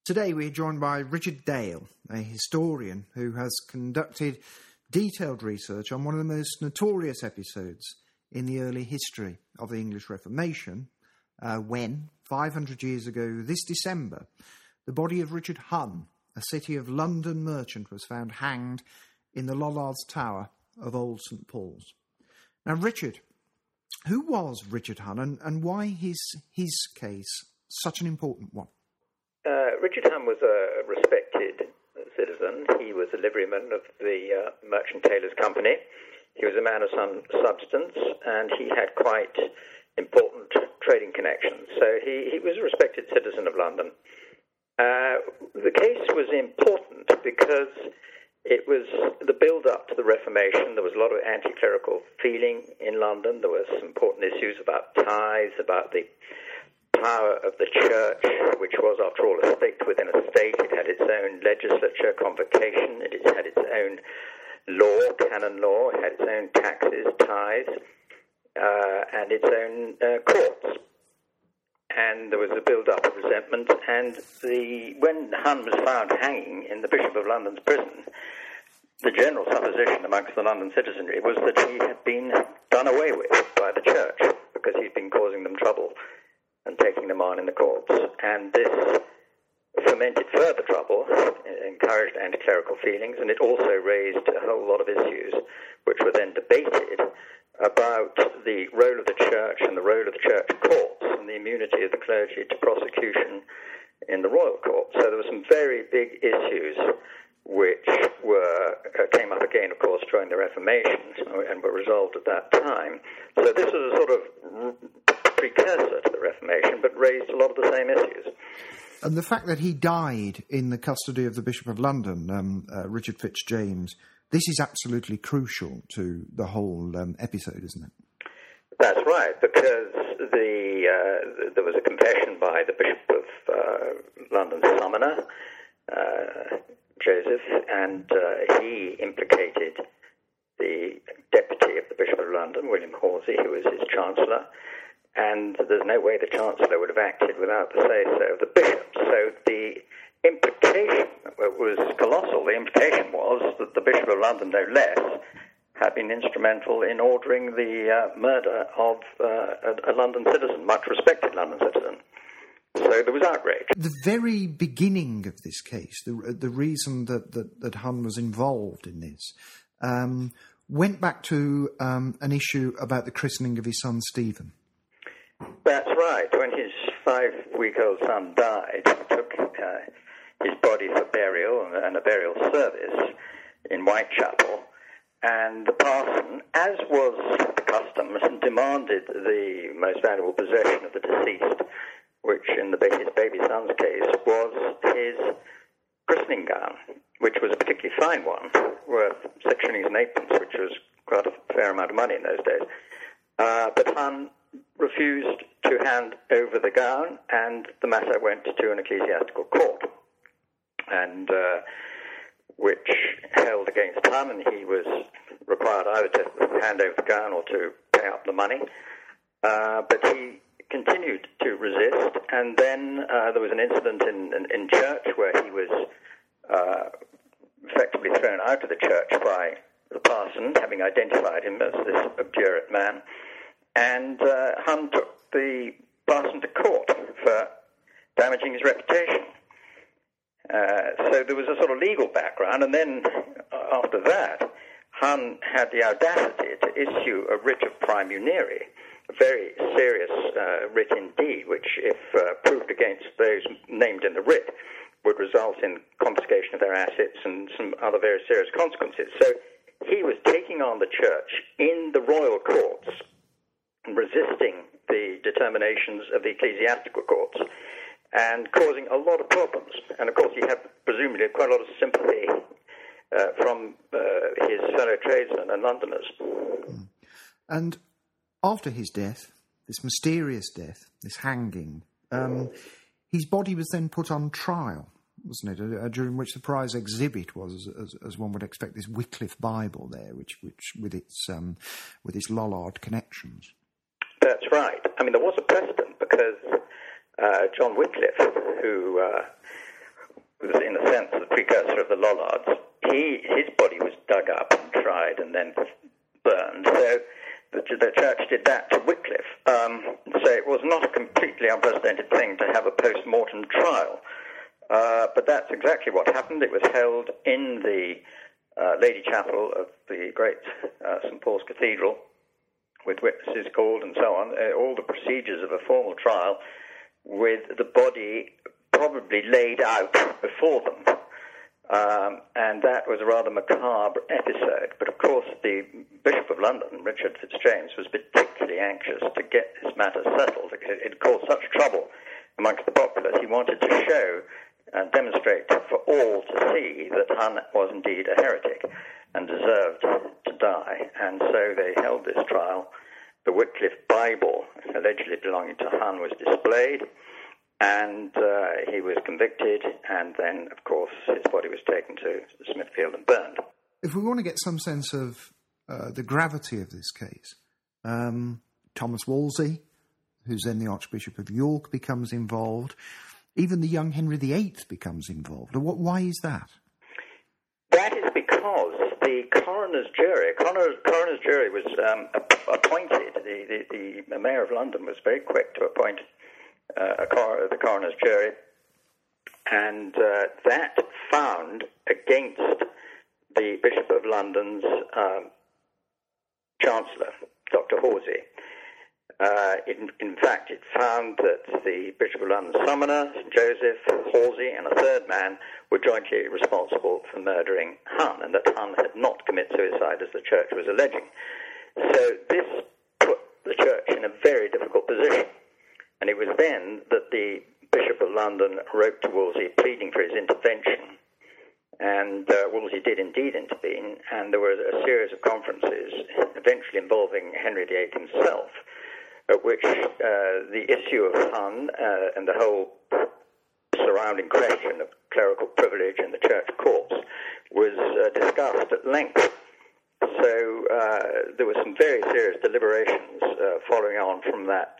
Today we're joined by Richard Dale, a historian who has conducted detailed research on one of the most notorious episodes in the early history of the English Reformation, when, 500 years ago this December, the body of Richard Hunn, a City of London merchant, was found hanged in the Lollards Tower of Old St Paul's. Now, Richard, who was Richard Hunn and why his case such an important one? Richard Hunn was a respected citizen. He was a liveryman of the Merchant Taylors' Company. He was a man of some substance, and he had quite important trading connections. So he was a respected citizen of London. The case was important because it was the build-up to the Reformation. There was a lot of anti-clerical feeling in London. There were some important issues about tithes, about the power of the church, which was, after all, a state within a state. It had its own legislature, convocation. It had its own law, canon law. It had its own taxes, tithes, and its own courts. And there was a build-up of resentment. And when Hunn was found hanging in the Bishop of London's prison, the general supposition amongst the London citizenry was that he had been done away with by the church because he'd been causing them trouble and taking them on in the courts. And this fomented further trouble, encouraged anti-clerical feelings, and it also raised a whole lot of issues which were then debated about the role of the church and the role of the church courts and the immunity of the clergy to prosecution in the royal court. So there were some very big issues which came up again, of course, during the Reformation and were resolved at that time. So this was a sort of precursor to the Reformation, but raised a lot of the same issues. And the fact that he died in the custody of the Bishop of London, Richard Fitzjames, this is absolutely crucial to the whole episode, isn't it? That's right, because there was a confession by the Bishop of London's summoner, Joseph, and he implicated the deputy of the Bishop of London, William Horsey, who was his chancellor, and there's no way the chancellor would have acted without the say-so of the bishop. So the implication was colossal. The implication was that the Bishop of London, no less, had been instrumental in ordering the murder of a London citizen, much respected London citizen. So there was outrage. The very beginning of this case, the reason that Hunn was involved in this, went back to an issue about the christening of his son Stephen. That's right. When his 5-week-old son died, he took his body for burial and a burial service in Whitechapel, and the parson, as was the custom, demanded the most valuable possession of the deceased, which in his baby son's case was his christening gown, which was a particularly fine one, worth 6 shillings and 8pence, which was quite a fair amount of money in those days. But Hunn refused to hand over the gown, and the matter went to an ecclesiastical court, and which held against Hunn, and he was required either to hand over the gown or to pay up the money. But he continued to resist, and then there was an incident in church where he was effectively thrown out of the church by the parson, having identified him as this obdurate man. And Hunn took the parson to court for damaging his reputation. So there was a sort of legal background, and then after that, Hunn had the audacity to issue a writ of praemunire, a very serious writ indeed, which, if proved against those named in the writ, would result in confiscation of their assets and some other very serious consequences. So he was taking on the church in the royal courts, resisting the determinations of the ecclesiastical courts, and causing a lot of problems. And of course he had presumably quite a lot of sympathy from his fellow tradesmen and Londoners. And after his death, this mysterious death, this hanging, his body was then put on trial, wasn't it? During which the prize exhibit was, as one would expect, this Wycliffe Bible there, which with its Lollard connections. That's right. I mean, there was a precedent because John Wycliffe, who was in a sense the precursor of the Lollards. His body was dug up and tried and then burned. So the church did that to Wycliffe. So it was not a completely unprecedented thing to have a post-mortem trial. But that's exactly what happened. It was held in the Lady Chapel of the great St. Paul's Cathedral, with witnesses called and so on, all the procedures of a formal trial, with the body probably laid out before them. And that was a rather macabre episode. But of course, the Bishop of London, Richard Fitzjames, was particularly anxious to get this matter settled. It caused such trouble amongst the populace. He wanted to show and demonstrate for all to see that Hun was indeed a heretic and deserved to die. And so they held this trial. The Wycliffe Bible, allegedly belonging to Hun, was displayed, and he was convicted, and then, of course, his body was taken to Smithfield and burned. If we want to get some sense of the gravity of this case, Thomas Wolsey, who's then the Archbishop of York, becomes involved. Even the young Henry VIII becomes involved. Why is that? That is because the coroner's jury was appointed. The Mayor of London was very quick to appoint the coroner's jury, and that found against the Bishop of London's Chancellor, Dr. Horsey. In fact, it found that the Bishop of London's summoner, St. Joseph, Horsey, and a third man were jointly responsible for murdering Hun, and that Hun had not committed suicide as the church was alleging. So this put the church in a very difficult position. And it was then that the Bishop of London wrote to Wolsey pleading for his intervention. And Wolsey did indeed intervene, and there was a series of conferences, eventually involving Henry VIII himself, at which the issue of Hun and the whole surrounding question of clerical privilege in the church courts was discussed at length. So there were some very serious deliberations following on from that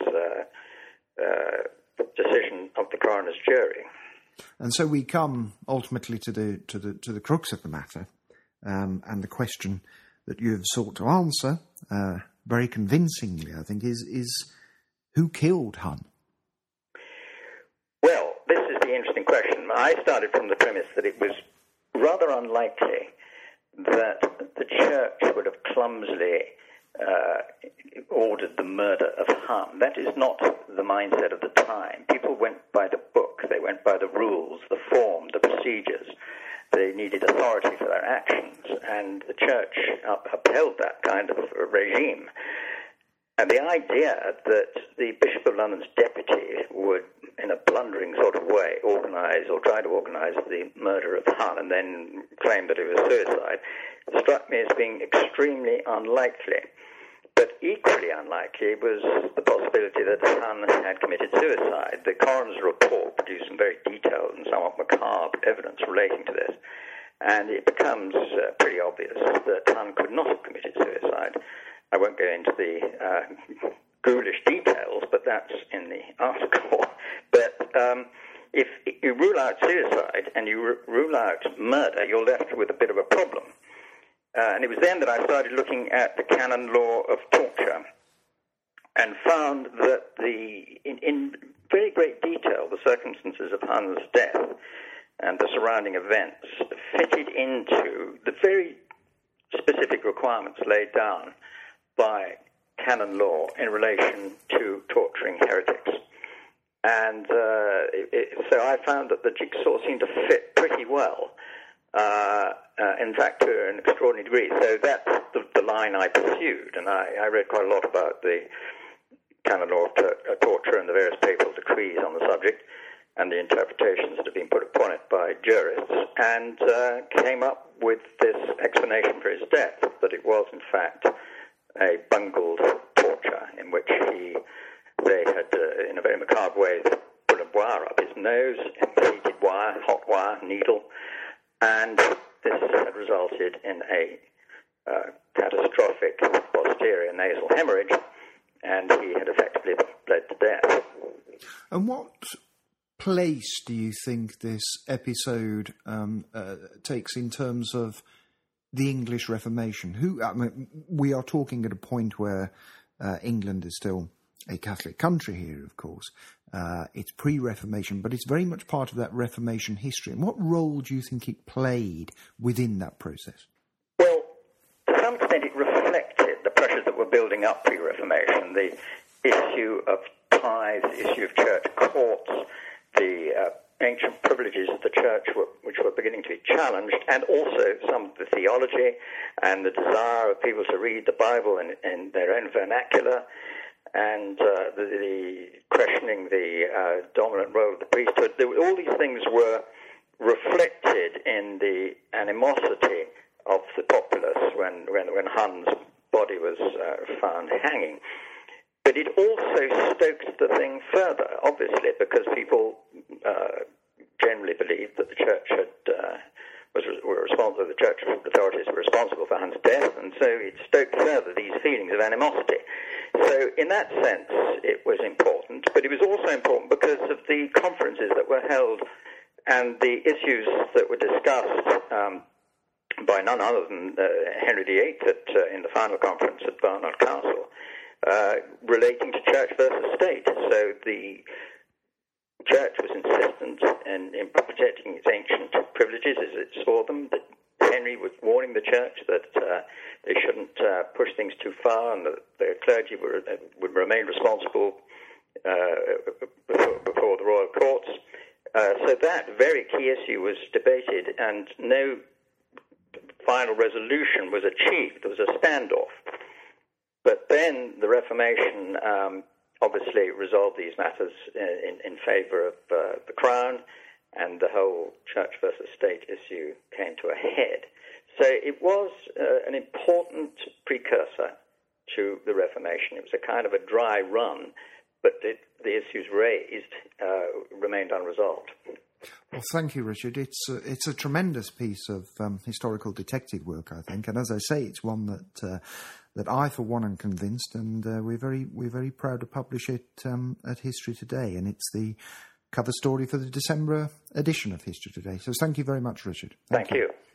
decision of the coroner's jury. And so we come ultimately to the crux of the matter, and the question that you have sought to answer very convincingly, I think, is who killed Hun? Well, this is the interesting question. I started from the premise that it was rather unlikely that the church would have clumsily ordered the murder of Hun. That is not the mindset of the time. People went by the book. They went by the rules, the form, the procedures. They needed authority for their actions, and the church upheld that kind of regime. And the idea that the Bishop of London's deputy would, in a blundering sort of way, organise or try to organise the murder of Hun and then claim that it was suicide struck me as being extremely unlikely. But equally unlikely was the possibility that Hun had committed suicide. The coroner's report produced some very detailed and somewhat macabre evidence relating to this, and it becomes pretty obvious that Hun could not have committed suicide. I won't go into the ghoulish details, but that's in the article. But if you rule out suicide and you rule out murder, you're left with a bit of a problem. And it was then that I started looking at the canon law of torture and found that in very great detail, the circumstances of Hun's death and the surrounding events fitted into the very specific requirements laid down by canon law in relation to torturing heretics. And so I found that the jigsaw seemed to fit pretty well. In fact, to an extraordinary degree. So that's the line I pursued, and I read quite a lot about the canon law of torture and the various papal decrees on the subject and the interpretations that have been put upon it by jurists, and came up with this explanation for his death, that it was, in fact, a bungled torture in which they had, in a very macabre way, put a wire up his nose, heated wire, hot wire, needle, and this had resulted in a catastrophic posterior nasal hemorrhage, and he had effectively bled to death. And what place do you think this episode takes in terms of the English Reformation? We are talking at a point where England is still a Catholic country here, of course. It's pre-Reformation, but it's very much part of that Reformation history. And what role do you think it played within that process? Well, to some extent it reflected the pressures that were building up pre-Reformation, the issue of tithes, the issue of church courts, the ancient privileges of the church which were beginning to be challenged, and also some of the theology and the desire of people to read the Bible in their own vernacular, and the questioning the dominant role of the priesthood. All these things were reflected in the animosity of the populace when Hun's body was found hanging. But it also stoked the thing further, obviously, because people generally believed that the church were responsible. The church authorities were responsible for Hun's death, and so it stoked further these feelings of animosity. So, in that sense, it was important. But it was also important because of the conferences that were held and the issues that were discussed by none other than Henry VIII in the final conference at Barnard Castle. Relating to church versus state. So the church was insistent in protecting its ancient privileges as it saw them. That Henry was warning the church that they shouldn't push things too far, and that the clergy would remain responsible before the royal courts. So that very key issue was debated, and no final resolution was achieved. There was a standoff. But then the Reformation obviously resolved these matters in favour of the Crown, and the whole church versus state issue came to a head. So it was an important precursor to the Reformation. It was a kind of a dry run, but the issues raised remained unresolved. Well, thank you, Richard. It's a tremendous piece of historical detective work, I think, and as I say, it's one that I, for one, am convinced, and we're very proud to publish it at History Today, and it's the cover story for the December edition of History Today. So, thank you very much, Richard. Thank you.